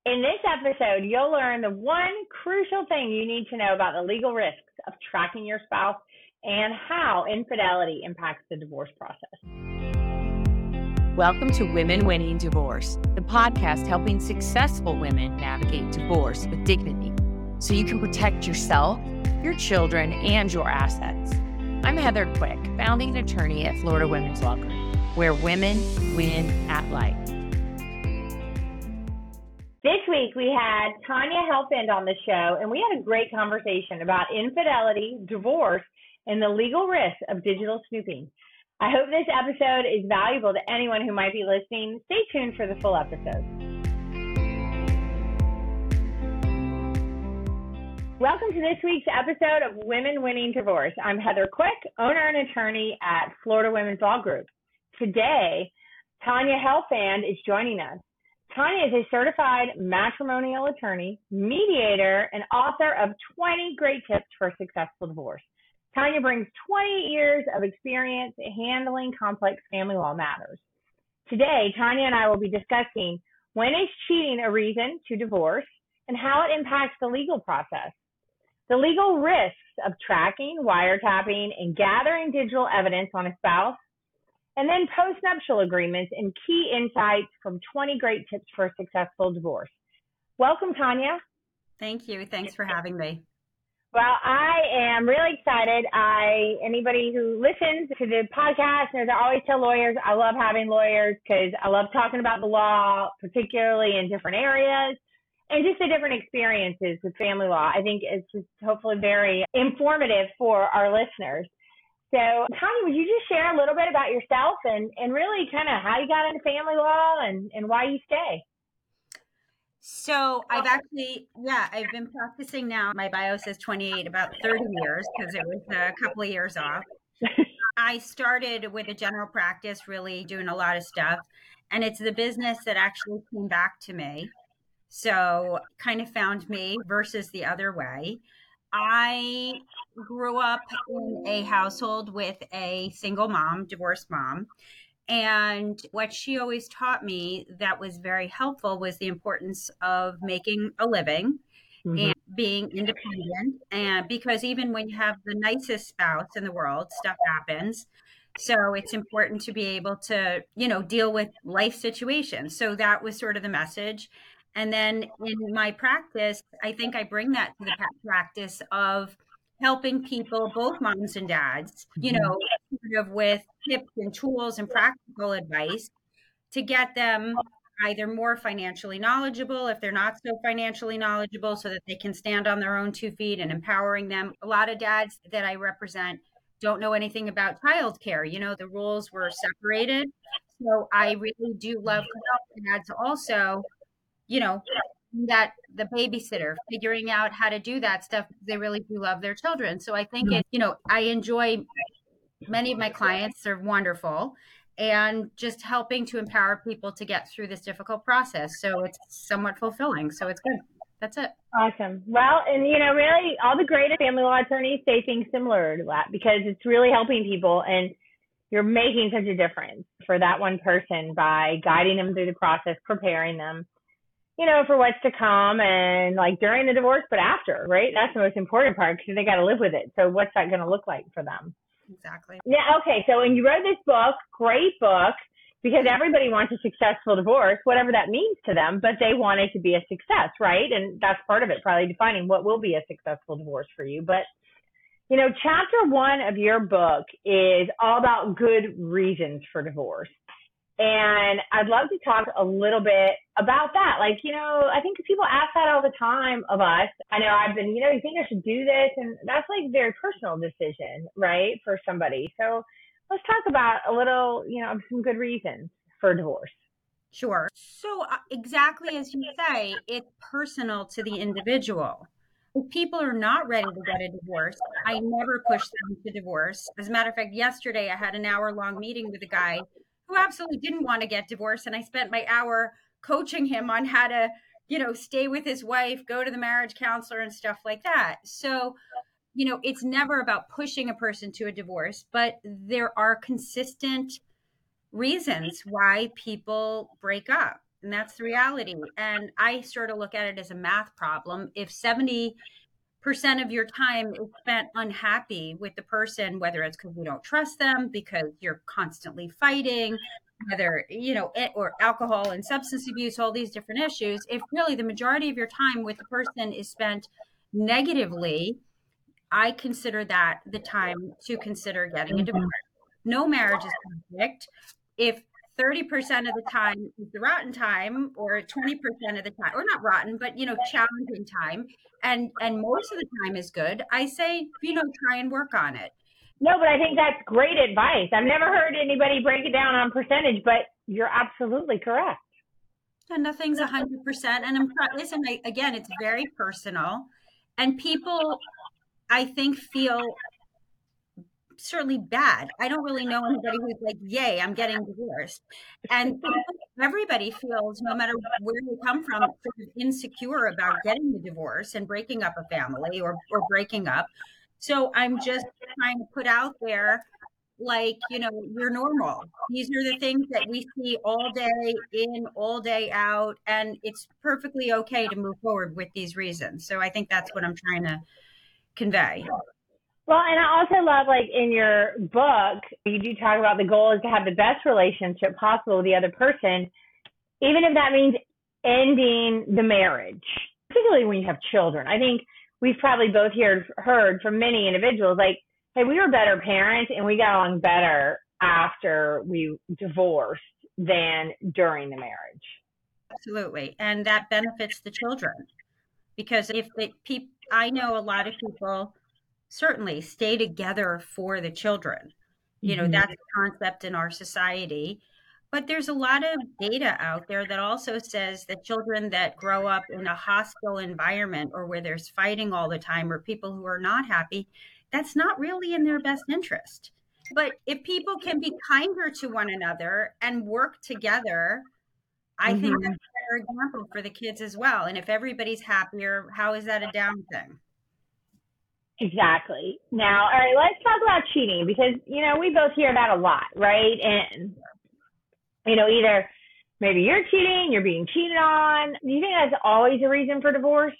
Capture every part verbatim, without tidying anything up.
In this episode, you'll learn the one crucial thing you need to know about the legal risks of tracking your spouse and how infidelity impacts the divorce process. Welcome to Women Winning Divorce, the podcast helping successful women navigate divorce with dignity so you can protect yourself, your children, and your assets. I'm Heather Quick, founding attorney at Florida Women's Law Group, where women win at life. This week, we had Tanya Helfand on the show, and we had a great conversation about infidelity, divorce, and the legal risks of digital snooping. I hope this episode is valuable to anyone who might be listening. Stay tuned for the full episode. Welcome to this week's episode of Women Winning Divorce. I'm Heather Quick, owner and attorney at Florida Women's Law Group. Today, Tanya Helfand is joining us. Tanya is a certified matrimonial attorney, mediator, and author of twenty Great Tips for a Successful Divorce. Tanya brings twenty years of experience handling complex family law matters. Today, Tanya and I will be discussing when is cheating a reason to divorce and how it impacts the legal process, the legal risks of tracking, wiretapping, and gathering digital evidence on a spouse, and then post-nuptial agreements and key insights from twenty Great Tips for a Successful Divorce. Welcome, Tanya. Thank you. Thanks for having me. Well, I am really excited. I anybody who listens to the podcast knows I always tell lawyers I love having lawyers because I love talking about the law, particularly in different areas, and just the different experiences with family law. I think it's just hopefully very informative for our listeners. So, Tanya, would you just share a little bit about yourself and, and really kind of how you got into family law and, and why you stay? So I've actually, yeah, I've been practicing now. My bio says twenty-eight, about thirty years, because it was a couple of years off. I started with a general practice, really doing a lot of stuff. And it's the business that actually came back to me. So kind of found me versus the other way. I grew up in a household with a single mom, divorced mom. And what she always taught me that was very helpful was the importance of making a living mm-hmm. and being independent. And because even when you have the nicest spouse in the world, stuff happens. So it's important to be able to, you know, deal with life situations. So that was sort of the message. And then in my practice, I think I bring that to the practice of helping people, both moms and dads, you know, sort of with tips and tools and practical advice to get them either more financially knowledgeable if they're not so financially knowledgeable so that they can stand on their own two feet and empowering them. A lot of dads that I represent don't know anything about childcare. You know, the rules were separated. So I really do love to help dads also, you know, that the babysitter, figuring out how to do that stuff. They really do love their children. So I think it, you know, I enjoy many of my clients are wonderful and just helping to empower people to get through this difficult process. So it's somewhat fulfilling. So it's good. That's it. Awesome. Well, and you know, really all the great family law attorneys say things similar to that because it's really helping people and you're making such a difference for that one person by guiding them through the process, preparing them, you know, for what's to come and like during the divorce, but after, right? That's the most important part because they got to live with it. So what's that going to look like for them? Exactly. Yeah. Okay. So when you wrote this book, great book, because everybody wants a successful divorce, whatever that means to them, but they want it to be a success, right? And that's part of it, probably defining what will be a successful divorce for you. But, you know, chapter one of your book is all about good reasons for divorce. And I'd love to talk a little bit about that. Like, you know, I think people ask that all the time of us. I know I've been, you know, you think I should do this? And that's like a very personal decision, right, for somebody. So let's talk about a little, you know, some good reasons for divorce. Sure. So uh, exactly as you say, it's personal to the individual. If people are not ready to get a divorce, I never push them to divorce. As a matter of fact, yesterday I had an hour-long meeting with a guy who absolutely didn't want to get divorced. And I spent my hour coaching him on how to, you know, stay with his wife, go to the marriage counselor and stuff like that. So, you know, it's never about pushing a person to a divorce, but there are consistent reasons why people break up. And that's the reality. And I sort of look at it as a math problem. If seventy percent of your time is spent unhappy with the person, whether it's because you don't trust them, because you're constantly fighting, whether, you know, it, or alcohol and substance abuse, all these different issues, if really the majority of your time with the person is spent negatively, I consider that the time to consider getting a divorce. No marriage is perfect. If thirty percent of the time is the rotten time, or twenty percent of the time, or not rotten, but, you know, challenging time, and and most of the time is good, I say, you know, try and work on it. No, but I think that's great advice. I've never heard anybody break it down on percentage, but you're absolutely correct. And nothing's one hundred percent. And I'm listen, I, again, it's very personal. And people, I think, feel certainly bad. I don't really know anybody who's like, yay, I'm getting divorced. And everybody feels, no matter where they come from, sort of insecure about getting the divorce and breaking up a family, or, or breaking up. So I'm just trying to put out there, like, you know, you're normal. These are the things that we see all day in, all day out, and it's perfectly okay to move forward with these reasons. So I think that's what I'm trying to convey. Well, and I also love, like, in your book, you do talk about the goal is to have the best relationship possible with the other person, even if that means ending the marriage, particularly when you have children. I think we've probably both heard, heard from many individuals, like, hey, we were better parents and we got along better after we divorced than during the marriage. Absolutely. And that benefits the children. Because if the people, I know a lot of people certainly stay together for the children. You know, mm-hmm. That's a concept in our society. But there's a lot of data out there that also says that children that grow up in a hostile environment, or where there's fighting all the time, or people who are not happy, that's not really in their best interest. But if people can be kinder to one another and work together, I mm-hmm. think that's a better example for the kids as well. And if everybody's happier, how is that a down thing? Exactly. Now, all right, let's talk about cheating, because, you know, we both hear that a lot, right? And, you know, either maybe you're cheating, you're being cheated on. Do you think that's always a reason for divorce?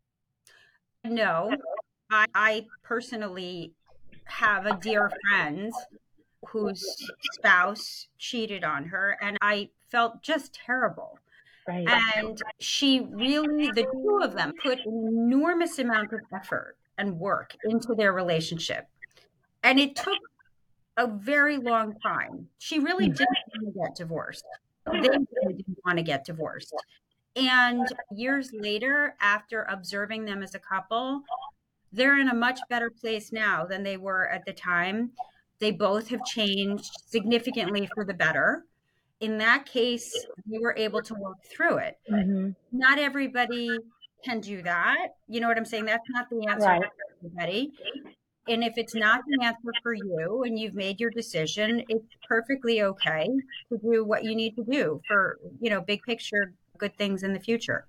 No. I, I personally have a dear friend whose spouse cheated on her, and I felt just terrible. Right. And she really, the two of them put an enormous amount of effort and work into their relationship. And it took a very long time. She really didn't want to get divorced. They really didn't want to get divorced. And years later, after observing them as a couple, they're in a much better place now than they were at the time. They both have changed significantly for the better. In that case, we were able to work through it. Mm-hmm. Not everybody can do that. You know what I'm saying? That's not the answer right. for everybody. And if it's not the answer for you and you've made your decision, it's perfectly okay to do what you need to do for, you know, big picture, good things in the future.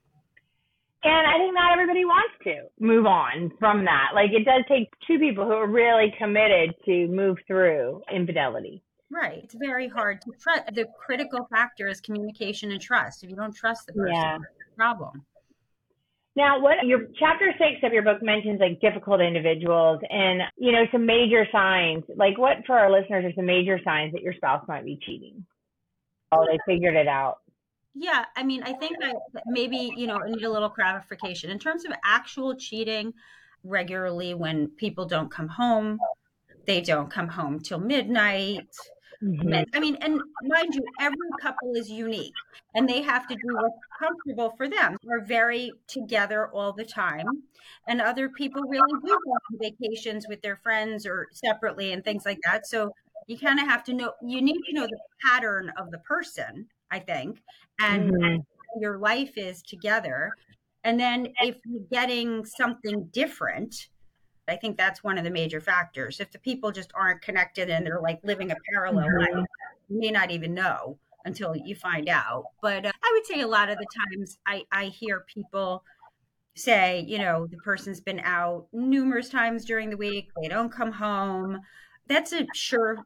And I think not everybody wants to move on from that. Like, it does take two people who are really committed to move through infidelity. Right. It's very hard to trust. The critical factor is communication and trust. If you don't trust the person, yeah. it's a problem. Now, what your chapter six of your book mentions, like, difficult individuals and, you know, some major signs. Like, what for our listeners are some major signs that your spouse might be cheating? Oh, they figured it out. Yeah, I mean, I think that maybe, you know, I need a little clarification in terms of actual cheating. Regularly, when people don't come home, they don't come home till midnight. Mm-hmm. I mean, and mind you, every couple is unique and they have to do what's comfortable for them. We're very together all the time. And other people really do go on vacations with their friends or separately and things like that. So you kind of have to know, you need to know the pattern of the person, I think, and, mm-hmm. and your life is together. And then if you're getting something different, I think that's one of the major factors. If the people just aren't connected and they're like living a parallel mm-hmm. life, you may not even know until you find out. But uh, I would say a lot of the times I, I hear people say, you know, the person's been out numerous times during the week. They don't come home. That's a sure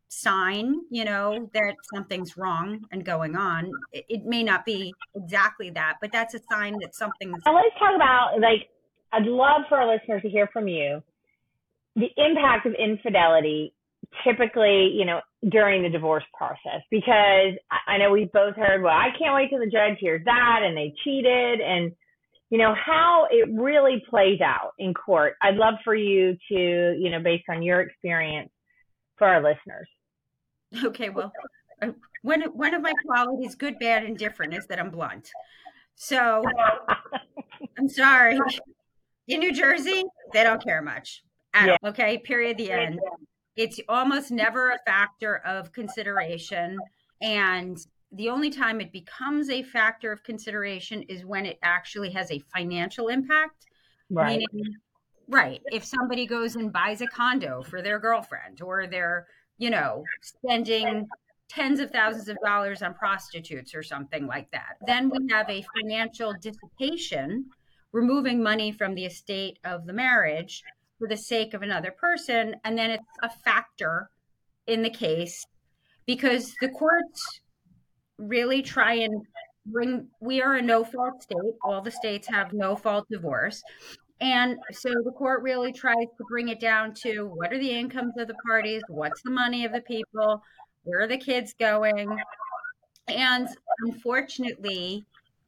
sign, you know, that something's wrong and going on. It, it may not be exactly that, but that's a sign that something's. Now let's talk about, like, I'd love for our listeners to hear from you the impact of infidelity typically, you know, during the divorce process, because I know we've both heard, well, I can't wait till the judge hears that and they cheated, and, you know, how it really plays out in court. I'd love for you to, you know, based on your experience, for our listeners. Okay, well, one, one of my qualities, good, bad, and different, is that I'm blunt. So I'm sorry. In New Jersey, they don't care much. At all, okay, period, the end. It's almost never a factor of consideration. And the only time it becomes a factor of consideration is when it actually has a financial impact. Right. Meaning, right. If somebody goes and buys a condo for their girlfriend, or they're, you know, spending tens of thousands of dollars on prostitutes or something like that, then we have a financial dissipation, removing money from the estate of the marriage for the sake of another person. And then it's a factor in the case, because the courts really try and bring, we are a no-fault state. All the states have no-fault divorce. And so the court really tries to bring it down to, what are the incomes of the parties? What's the money of the people? Where are the kids going? And unfortunately,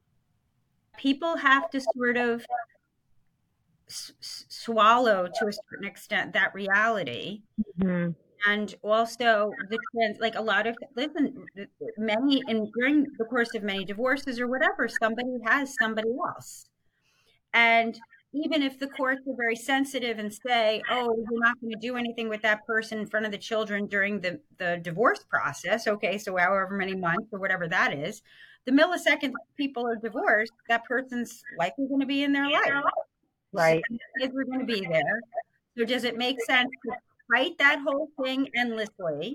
people have to sort of s- swallow, to a certain extent, that reality. Mm-hmm. And also the trans, like a lot of, listen, many, and during the course of many divorces or whatever, somebody has somebody else. And even if the courts are very sensitive and say, oh, you're not going to do anything with that person in front of the children during the, the divorce process. Okay, so however many months or whatever that is, the millisecond people are divorced, that person's likely going to be in their life. Right. So kids are going to be there. So does it make sense to fight that whole thing endlessly,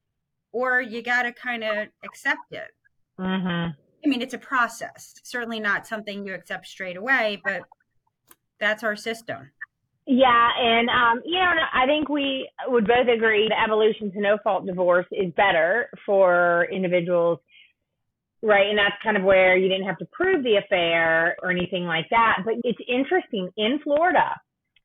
or you got to kind of accept it? Mm-hmm. I mean, it's a process. Certainly not something you accept straight away, but that's our system. Yeah, and um, you know, I think we would both agree the evolution to no-fault divorce is better for individuals, right? And that's kind of where you didn't have to prove the affair or anything like that. But it's interesting, in Florida,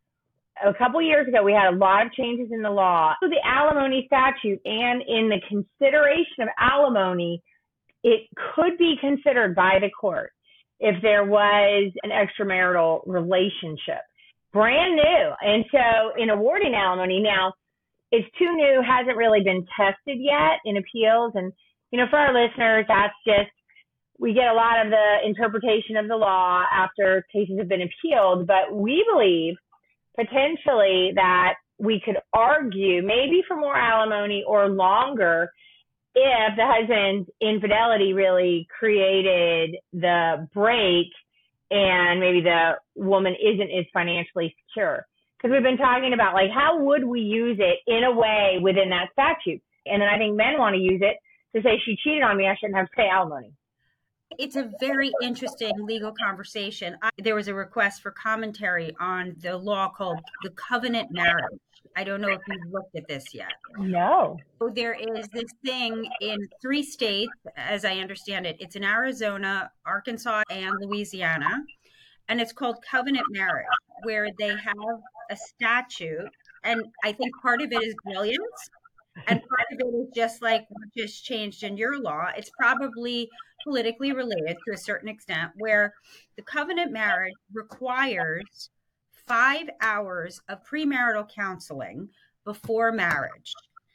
a couple years ago, we had a lot of changes in the law. So the alimony statute, and in the consideration of alimony, it could be considered by the court if there was an extramarital relationship. Brand new. And so in awarding alimony, now it's too new, hasn't really been tested yet in appeals. And, you know, for our listeners, that's just, we get a lot of the interpretation of the law after cases have been appealed. But we believe potentially that we could argue maybe for more alimony or longer if the husband's infidelity really created the break and maybe the woman isn't as financially secure. Because we've been talking about, like, how would we use it in a way within that statute? And then I think men want to use it to say, she cheated on me, I shouldn't have to pay alimony. It's a very interesting legal conversation. I, there was a request for commentary on the law called the covenant marriage. I don't know if you've looked at this yet. No. So there is this thing in three states, as I understand it. It's in Arizona, Arkansas, and Louisiana. And it's called covenant marriage, where they have a statute. And I think part of it is brilliance. And part of it is just like what just changed in your law. It's probably politically related to a certain extent, where the covenant marriage requires five hours of premarital counseling before marriage.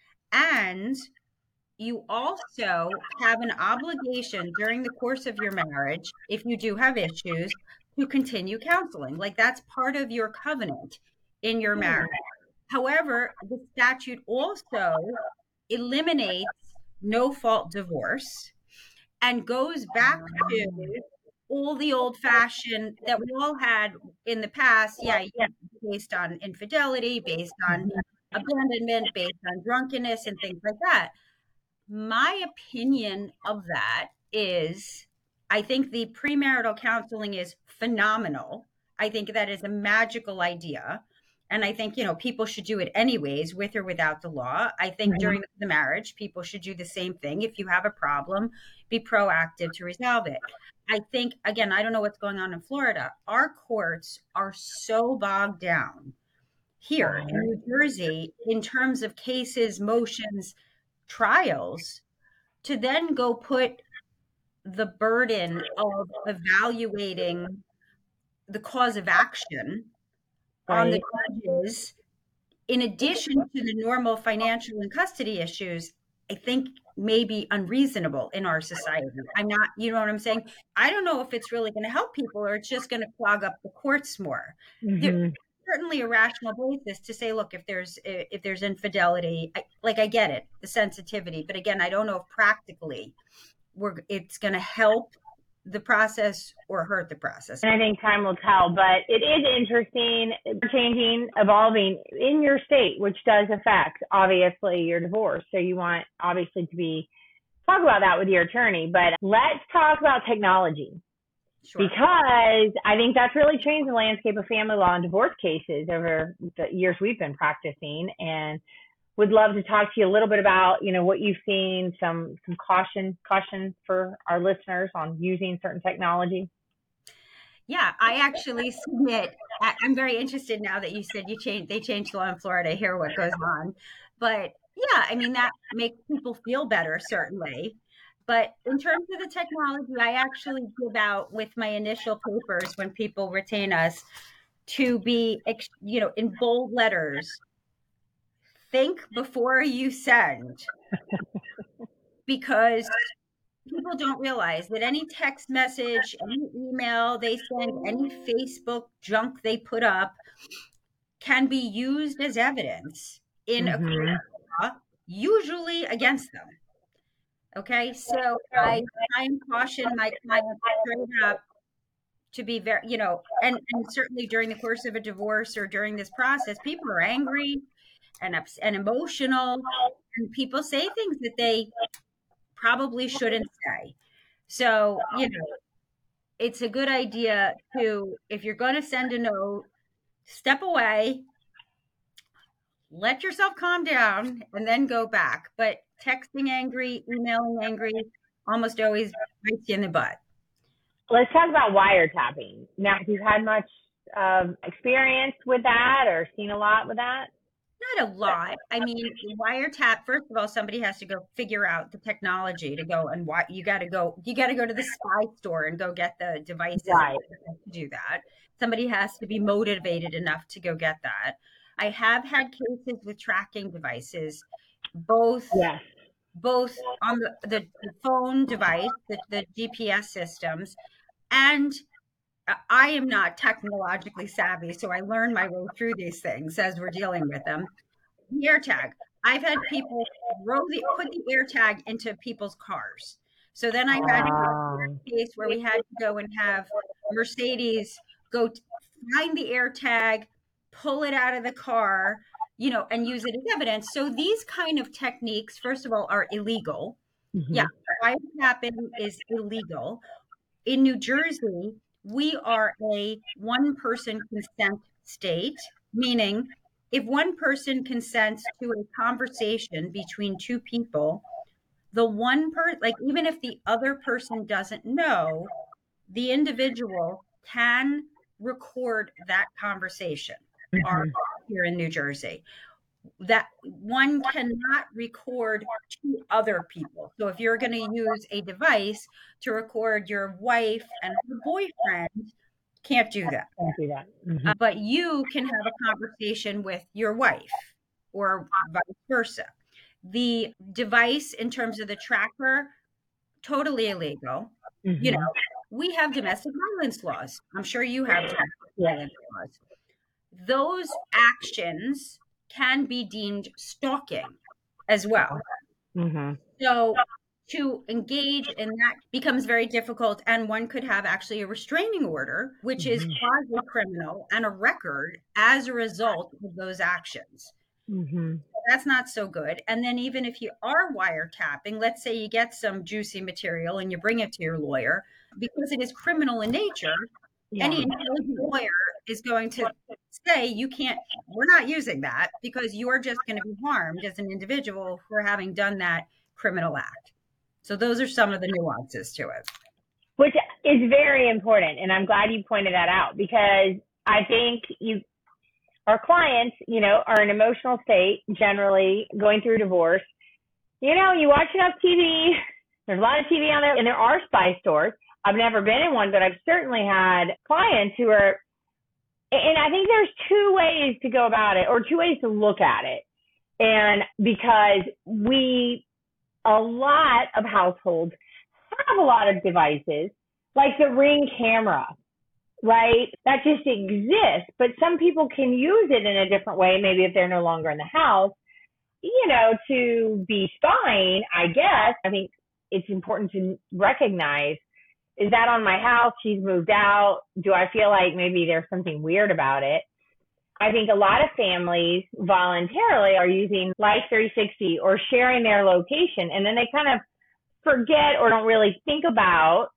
And you also have an obligation during the course of your marriage, if you do have issues, to continue counseling. Like, that's part of your covenant in your marriage. However, the statute also eliminates no-fault divorce and goes back to all the old-fashioned that we all had in the past. Yeah, yeah, based on infidelity, based on abandonment, based on drunkenness, and things like that. My opinion of that is, I think the premarital counseling is phenomenal. I think that is a magical idea. And I think, you know, people should do it anyways, with or without the law. I think mm-hmm. during the marriage, people should do the same thing. If you have a problem, be proactive to resolve it. I think, again, I don't know what's going on in Florida. Our courts are so bogged down here in New Jersey in terms of cases, motions, trials, to then go put the burden of evaluating the cause of action right. on the judges, in addition to the normal financial and custody issues, I think may be unreasonable in our society. I'm not, you know what I'm saying? I don't know if it's really going to help people or it's just going to clog up the courts more. Mm-hmm. There's certainly a rational basis to say, look, if there's if there's infidelity, I, like I get it, the sensitivity, but again, I don't know if practically we're it's going to help the process or hurt the process. And I think time will tell, but it is interesting, changing, evolving in your state, which does affect, obviously, your divorce. So you want, obviously, to be, talk about that with your attorney, but let's talk about technology. Sure. Because I think that's really changed the landscape of family law and divorce cases over the years we've been practicing, and would love to talk to you a little bit about, you know, what you've seen, some some caution caution for our listeners on using certain technology. Yeah, I actually submit. I'm very interested now that you said you changed. They changed the law in Florida. I hear what goes on, but yeah, I mean that makes people feel better, certainly. But in terms of the technology, I actually give out with my initial papers when people retain us to be, you know, in bold letters. Think before you send, because people don't realize that any text message, any email they send, any Facebook junk they put up can be used as evidence in mm-hmm. a court of law, usually against them. Okay, so I try and caution my clients straight up to be very, you know, and, and certainly during the course of a divorce or during this process, people are angry and ups- and emotional, and people say things that they probably shouldn't say. So, you know, it's a good idea to, if you're going to send a note, step away, let yourself calm down, and then go back. But texting angry, emailing angry, almost always bites you in the butt. Let's talk about wiretapping. Now, have you had much um, experience with that or seen a lot with that? Not a lot. I mean, wiretap, first of all, somebody has to go figure out the technology to go and what you got to go, you got to go to the spy store and go get the devices right. to do that. Somebody has to be motivated enough to go get that. I have had cases with tracking devices, both, yes. both on the, the, the phone device, the, the G P S systems, and I am not technologically savvy, so I learn my way through these things as we're dealing with them. The AirTag. I've had people throw the, put the AirTag into people's cars. So then I had a case where we had to go and have Mercedes go find the AirTag, pull it out of the car, you know, and use it as evidence. So these kind of techniques, first of all, are illegal. Mm-hmm. Yeah, wiretapping is illegal. In New Jersey, we are a one-person consent state, meaning if one person consents to a conversation between two people, the one person, like even if the other person doesn't know, the individual can record that conversation. Mm-hmm. Our law here in New Jersey, that one cannot record two other people. So if you're going to use a device to record your wife and her boyfriend, can't do that. Can't do that. Mm-hmm. Uh, but you can have a conversation with your wife or vice versa. The device, in terms of the tracker, totally illegal. Mm-hmm. You know, we have domestic violence laws. I'm sure you have domestic violence laws. Those actions can be deemed stalking as well. Mm-hmm. So to engage in that becomes very difficult, and one could have actually a restraining order, which mm-hmm. is quasi-criminal, and a record as a result of those actions. Mm-hmm. So that's not so good. And then even if you are wiretapping, let's say you get some juicy material and you bring it to your lawyer, because it is criminal in nature, yeah. any intelligent lawyer is going to say you can't, we're not using that because you're just going to be harmed as an individual for having done that criminal act. So those are some of the nuances to it. Which is very important. And I'm glad you pointed that out, because I think you, our clients, you know, are in an emotional state, generally going through divorce. You know, you watch enough T V, there's a lot of T V on there, and there are spy stores. I've never been in one, but I've certainly had clients who are, and I think there's two ways to go about it, or two ways to look at it. And because we, a lot of households have a lot of devices, like the Ring camera, right? That just exists, but some people can use it in a different way, maybe if they're no longer in the house, you know, to be spying, I guess. I think it's important to recognize, is that on my house? She's moved out. Do I feel like maybe there's something weird about it? I think a lot of families voluntarily are using Life three sixty or sharing their location, and then they kind of forget or don't really think about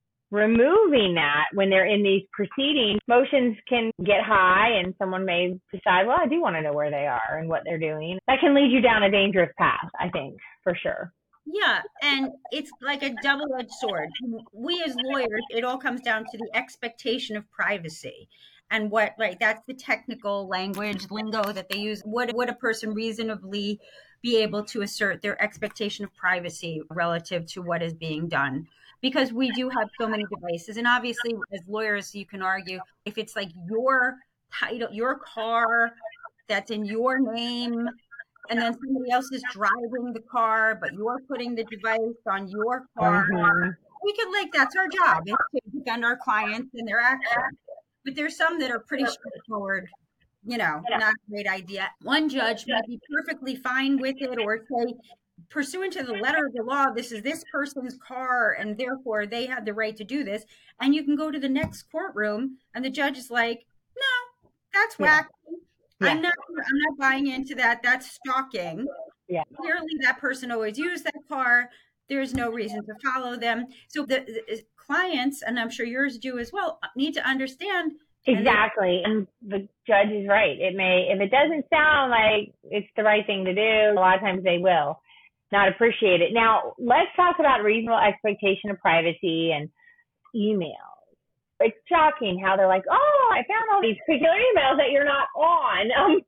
removing that when they're in these proceedings. Emotions can get high, and someone may decide, well, I do want to know where they are and what they're doing. That can lead you down a dangerous path, I think, for sure. Yeah, and it's like a double-edged sword. We as lawyers, it all comes down to the expectation of privacy. And what, like, that's the technical language, lingo that they use. Would, would a person reasonably be able to assert their expectation of privacy relative to what is being done? Because we do have so many devices. And obviously, as lawyers, you can argue if it's like your title, your car that's in your name, and then somebody else is driving the car, but you're putting the device on your car. Mm-hmm. We can, like, that's our job, is to defend our clients and their actions. But there's some that are pretty straightforward, you know, not a great idea. One judge might be perfectly fine with it, or say, pursuant to the letter of the law, this is this person's car, and therefore they have the right to do this. And you can go to the next courtroom, and the judge is like, no, that's wacky. Yeah. I'm not I'm not buying into that. That's stalking. Yeah. Clearly that person always used that car. There's no reason to follow them. So the, the clients, and I'm sure yours do as well, need to understand. Exactly. And, they, and the judge is right. It may, if it doesn't sound like it's the right thing to do, a lot of times they will not appreciate it. Now, let's talk about reasonable expectation of privacy and emails. It's shocking how they're like, oh, I found all these particular emails that you're not on. Um,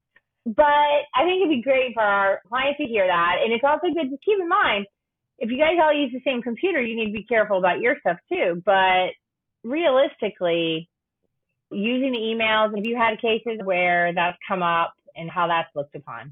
but I think it'd be great for our clients to hear that. And it's also good to keep in mind, if you guys all use the same computer, you need to be careful about your stuff too. But realistically, using the emails, have you had cases where that's come up and how that's looked upon?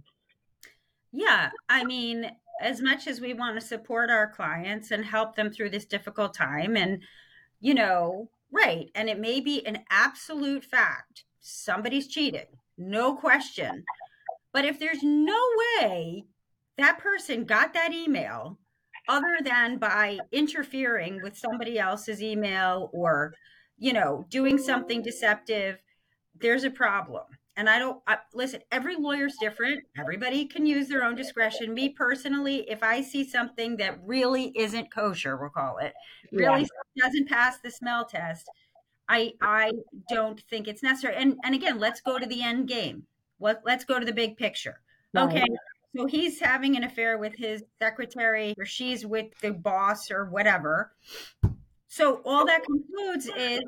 Yeah, I mean, as much as we want to support our clients and help them through this difficult time, and, you know, right. And it may be an absolute fact. Somebody's cheating. No question. But if there's no way that person got that email other than by interfering with somebody else's email or, you know, doing something deceptive, there's a problem. And I don't, I, listen, every lawyer's different. Everybody can use their own discretion. Me personally, if I see something that really isn't kosher, we'll call it, really yeah. doesn't pass the smell test, I I don't think it's necessary. And and again, let's go to the end game. What, let's go to the big picture. Okay, so he's having an affair with his secretary, or she's with the boss or whatever. So all that concludes is,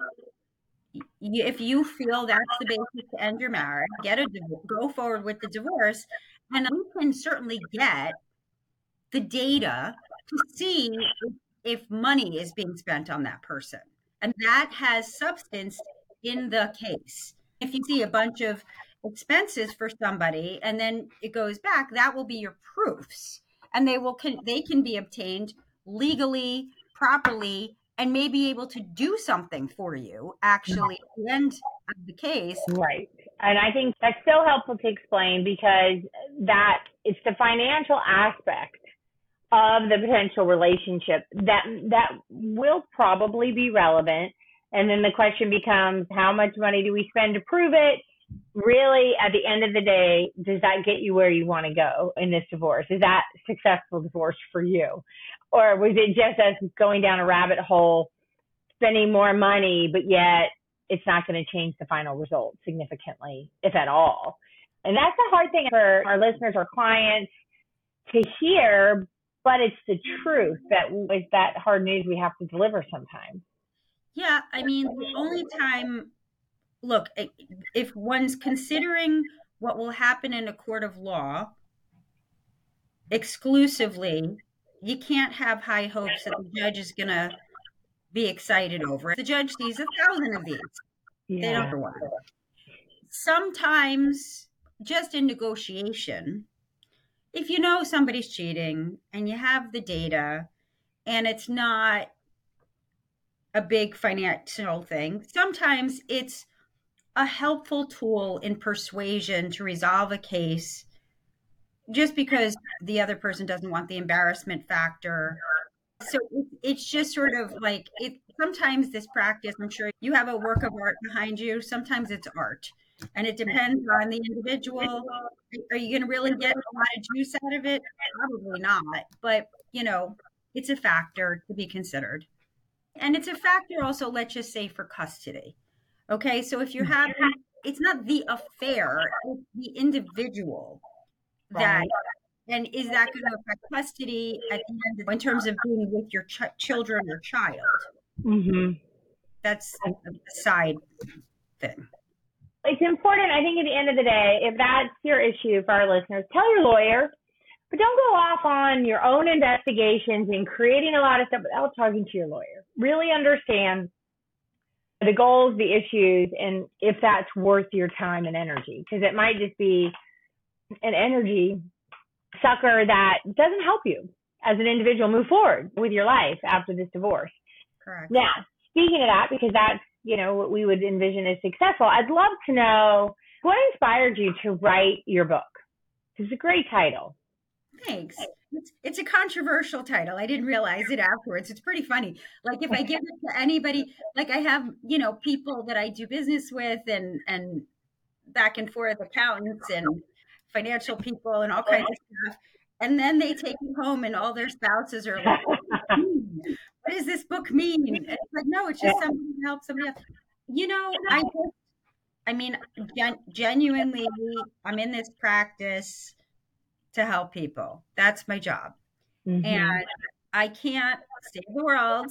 if you feel that's the basis to end your marriage, get a divorce, go forward with the divorce, and you can certainly get the data to see if, if money is being spent on that person. And that has substance in the case. If you see a bunch of expenses for somebody and then it goes back, that will be your proofs. And they will can they can be obtained legally, properly, and may be able to do something for you actually at the end of the case. Right. And I think that's so helpful to explain, because that it's the financial aspect of the potential relationship that that will probably be relevant. And then the question becomes, how much money do we spend to prove it? Really, at the end of the day, does that get you where you want to go in this divorce? Is that successful divorce for you? Or was it just us going down a rabbit hole, spending more money, but yet it's not going to change the final result significantly, if at all. And that's the hard thing for our listeners or clients to hear, but it's the truth that it's that hard news we have to deliver sometimes. Yeah, I mean, the only time, look, if one's considering what will happen in a court of law exclusively, you can't have high hopes that the judge is going to be excited over it. The judge sees a thousand of these. Yeah. They don't know one. Sometimes, just in negotiation, if you know somebody's cheating and you have the data and it's not a big financial thing, sometimes it's a helpful tool in persuasion to resolve a case just because the other person doesn't want the embarrassment factor. So it's just sort of like, it. Sometimes this practice, I'm sure you have a work of art behind you. Sometimes it's art. And it depends on the individual. Are you going to really get a lot of juice out of it? Probably not. But, you know, it's a factor to be considered. And it's a factor also, let's just say, for custody. Okay, so if you're having, it's not the affair, it's the individual that, and is that going to affect custody at the end of, in terms of being with your ch- children or child? Mm-hmm. That's a side thing. It's important, I think, at the end of the day, if that's your issue for our listeners, tell your lawyer, but don't go off on your own investigations and creating a lot of stuff without talking to your lawyer. Really understand the goals, the issues, and if that's worth your time and energy, because it might just be an energy sucker that doesn't help you as an individual move forward with your life after this divorce. Correct. Now, speaking of that, because that's, you know, what we would envision as successful, I'd love to know what inspired you to write your book. It's a great title. Thanks. It's, it's a controversial title. I didn't realize it afterwards. It's pretty funny. Like if I give it to anybody, like I have, you know, people that I do business with and, and back and forth accountants and financial people and all kinds of stuff. And then they take it home and all their spouses are like, what does this book mean? And it's like, no, it's just something to help somebody else. You know, I just, I mean, gen- genuinely, I'm in this practice to help people. That's my job. Mm-hmm. And I can't save the world.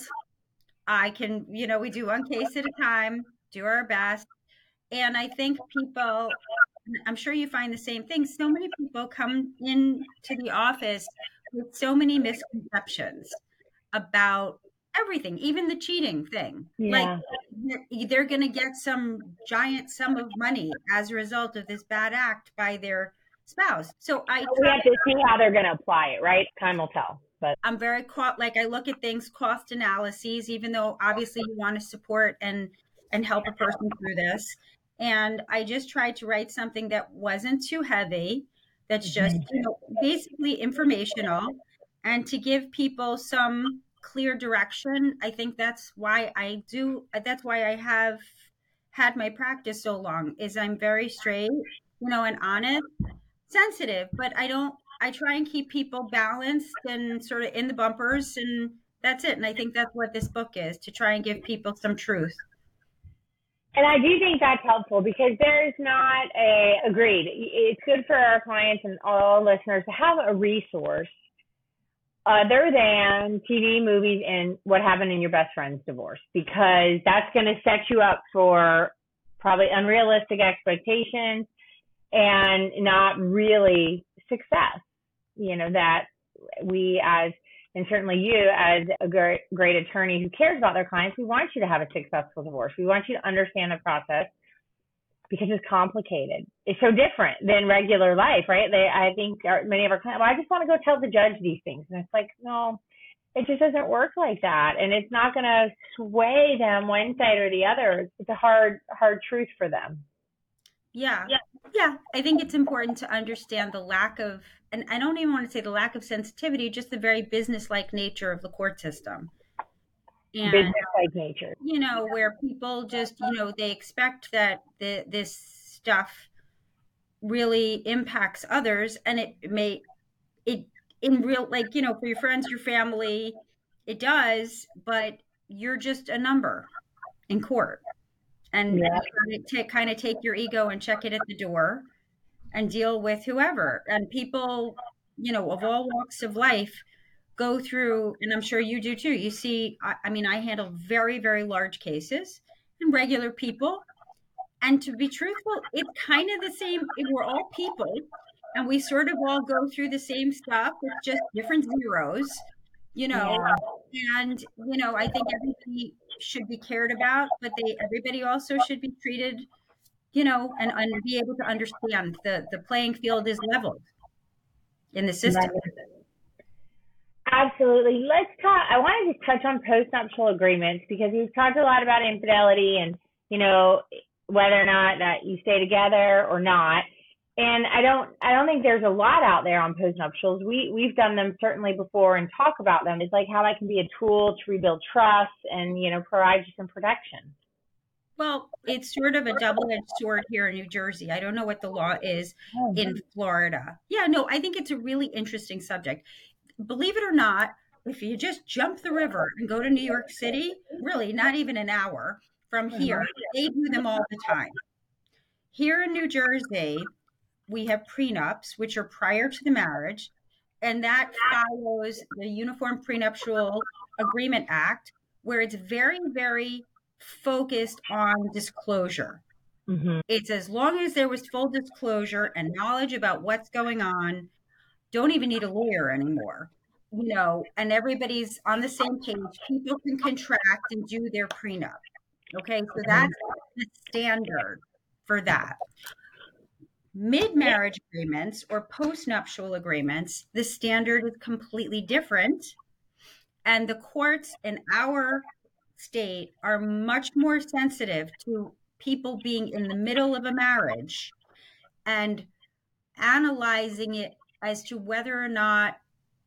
I can, you know, we do one case at a time, do our best. And I think people, I'm sure you find the same thing. So many people come in to the office with so many misconceptions about everything, even the cheating thing. Yeah. Like they're, they're going to get some giant sum of money as a result of this bad act by their spouse. So I we have to see how they're going to apply it, right? Time will tell. But I'm very caught, like I look at things, cost analyses, even though obviously you want to support and and help a person through this. And I just tried to write something that wasn't too heavy, that's just, you know, basically informational, and to give people some clear direction. I think that's why I do, that's why I have had my practice so long, is I'm very straight, you know, and honest, sensitive, but I don't, I try and keep people balanced and sort of in the bumpers, and that's it. And I think that's what this book is, to try and give people some truth. And I do think that's helpful because there's not a, agreed, it's good for our clients and all listeners to have a resource other than T V, movies, and what happened in your best friend's divorce, because that's going to set you up for probably unrealistic expectations and not really success. You know, that we as, and certainly you as a great, great attorney who cares about their clients, we want you to have a successful divorce. We want you to understand the process because it's complicated. It's so different than regular life, right? They, I think our, many of our clients, well, I just want to go tell the judge these things. And it's like, no, it just doesn't work like that. And it's not going to sway them one side or the other. It's a hard, hard truth for them. Yeah. Yeah. Yeah. I think it's important to understand the lack of, and I don't even want to say the lack of sensitivity, just the very business-like nature of the court system. And, business-like nature. You know, where people just, you know, they expect that the, this stuff really impacts others, and it may, it in real, like, you know, for your friends, your family, it does, but you're just a number in court. and Yeah. to kind of take your ego and check it at the door and deal with whoever. And people, you know, of all walks of life go through, and I'm sure you do too. You see, I, I mean, I handle very, very large cases and regular people. And to be truthful, it's kind of the same. We're all people and we sort of all go through the same stuff. It's just different zeros, you know, Yeah. and, you know, I think everybody should be cared about, but they, everybody also should be treated, you know, and, and be able to understand the, the playing field is leveled in the system. Absolutely. Let's talk. I want to just touch on postnuptial agreements because we've talked a lot about infidelity and, you know, whether or not that you stay together or not. And I don't, I don't think there's a lot out there on postnuptials. We, we've done them certainly before and talk about them. It's like how that can be a tool to rebuild trust and, you know, provide you some protection. Well, it's sort of a double-edged sword here in New Jersey. I don't know what the law is Oh. in Florida. Yeah, no, I think it's a really interesting subject. Believe it or not, if you just jump the river and go to New York City, really not even an hour from here, they do them all the time. Here in New Jersey, we have prenups, which are prior to the marriage, and that follows the Uniform Prenuptial Agreement Act, where it's very, very focused on disclosure. Mm-hmm. It's as long as there was full disclosure and knowledge about what's going on, don't even need a lawyer anymore, you know, and everybody's on the same page. People can contract and do their prenup. Okay, so that's the standard for that. Mid-marriage agreements or postnuptial agreements, the standard is completely different. And the courts in our state are much more sensitive to people being in the middle of a marriage and analyzing it as to whether or not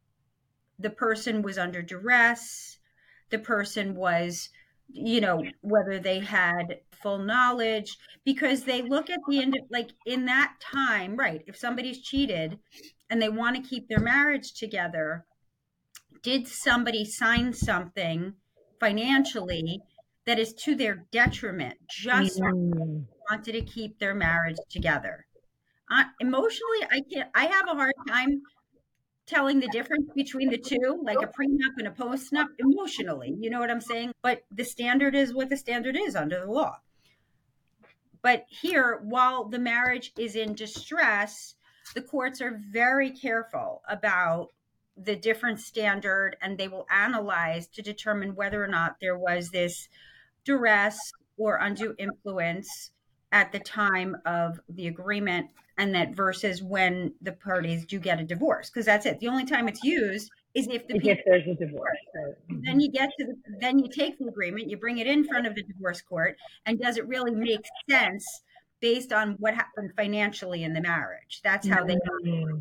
the person was under duress, the person was, you know, whether they had full knowledge, because they look at the end, like in that time, right, if somebody's cheated and they want to keep their marriage together, did somebody sign something financially that is to their detriment just Mm-hmm. wanted to keep their marriage together? Uh, emotionally, I can't, I have a hard time telling the difference between the two, like a prenup and a postnup emotionally, you know what I'm saying? But the standard is what the standard is under the law. But here, while the marriage is in distress, the courts are very careful about the different standard, and they will analyze to determine whether or not there was this duress or undue influence at the time of the agreement, and that versus when the parties do get a divorce, because that's it. The only time it's used is if the people, If there's a divorce. then you get to the, then you take the agreement, you bring it in front of the divorce court, and does it really make sense based on what happened financially in the marriage? That's how they. Mm-hmm.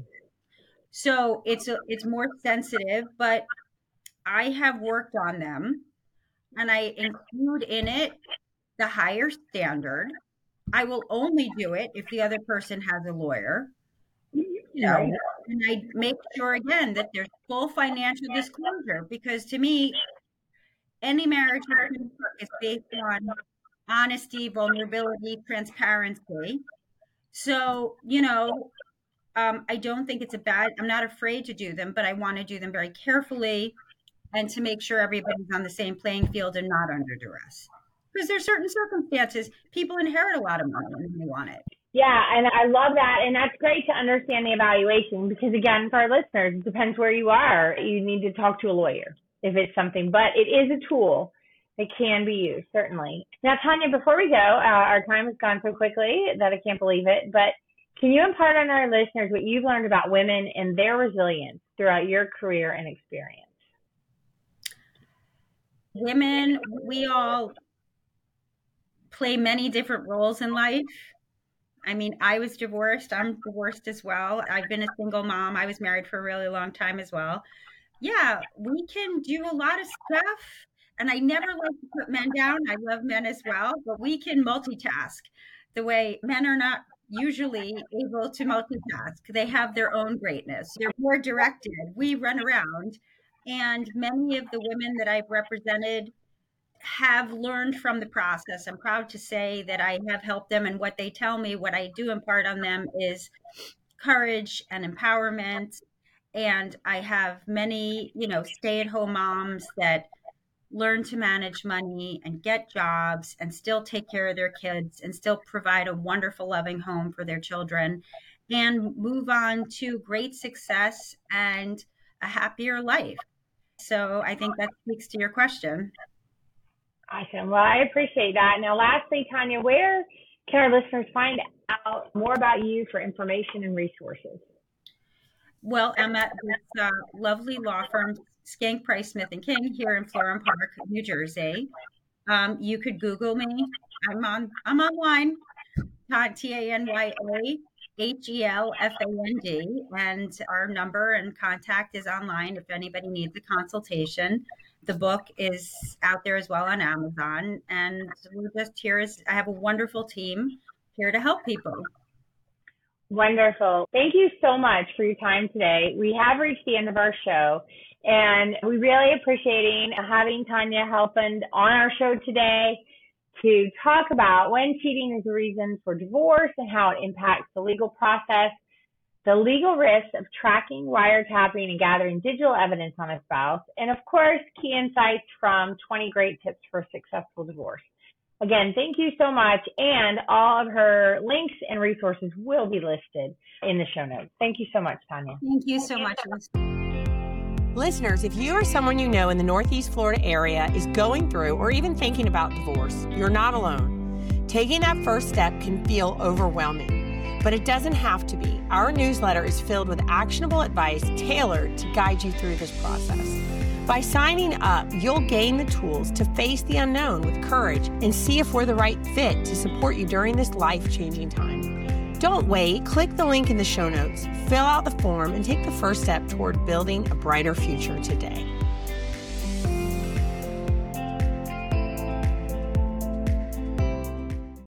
So it's a, it's more sensitive, but I have worked on them, and I include in it the higher standard. I will only do it if the other person has a lawyer, you know, Right. and I make sure again that there's full financial disclosure, because to me, any marriage is based on honesty, vulnerability, transparency. So, you know, um, I don't think it's a bad, I'm not afraid to do them, but I want to do them very carefully and to make sure everybody's on the same playing field and not under duress. Because there's certain circumstances, people inherit a lot of money and they want it. Yeah, and I love that. And that's great to understand the evaluation because, again, for our listeners, it depends where you are. You need to talk to a lawyer if it's something. But it is a tool that can be used, certainly. Now, Tanya, before we go, uh, our time has gone so quickly that I can't believe it. But can you impart on our listeners what you've learned about women and their resilience throughout your career and experience? Women, we all play many different roles in life. I mean, I was divorced. I'm divorced as well. I've been a single mom. I was married for a really long time as well. Yeah, we can do a lot of stuff. And I never like to put men down. I love men as well, but we can multitask the way men are not usually able to multitask. They have their own greatness. They're more directed. We run around. And many of the women that I've represented have learned from the process. I'm proud to say that I have helped them, and what they tell me, what I do impart on them is courage and empowerment. And I have many, you know, stay-at-home moms that learn to manage money and get jobs and still take care of their kids and still provide a wonderful, loving home for their children and move on to great success and a happier life. So I think that speaks to your question. Awesome. Well, I appreciate that. Now, lastly, Tanya, where can our listeners find out more about you for information and resources? Well, I'm at this uh, lovely law firm, Skank, Price, Smith and King, here in Florham Park, New Jersey. Um, you could Google me. I'm on. I'm online. T A N Y A H E L F A N D, and our number and contact is online if anybody needs a consultation. The book is out there as well on Amazon, and we're just here as I have a wonderful team here to help people. Wonderful. Thank you so much for your time today. We have reached the end of our show, and we really appreciating having Tanya Helfand on our show today to talk about when cheating is a reason for divorce and how it impacts the legal process, the legal risks of tracking, wiretapping, and gathering digital evidence on a spouse, and of course, key insights from twenty great tips for a successful divorce. Again, thank you so much, and all of her links and resources will be listed in the show notes. Thank you so much, Tanya. Thank you so much. Listeners, if you or someone you know in the Northeast Florida area is going through or even thinking about divorce, you're not alone. Taking that first step can feel overwhelming, but it doesn't have to be. Our newsletter is filled with actionable advice tailored to guide you through this process. By signing up, you'll gain the tools to face the unknown with courage and see if we're the right fit to support you during this life-changing time. Don't wait. Click the link in the show notes, fill out the form, and take the first step toward building a brighter future today.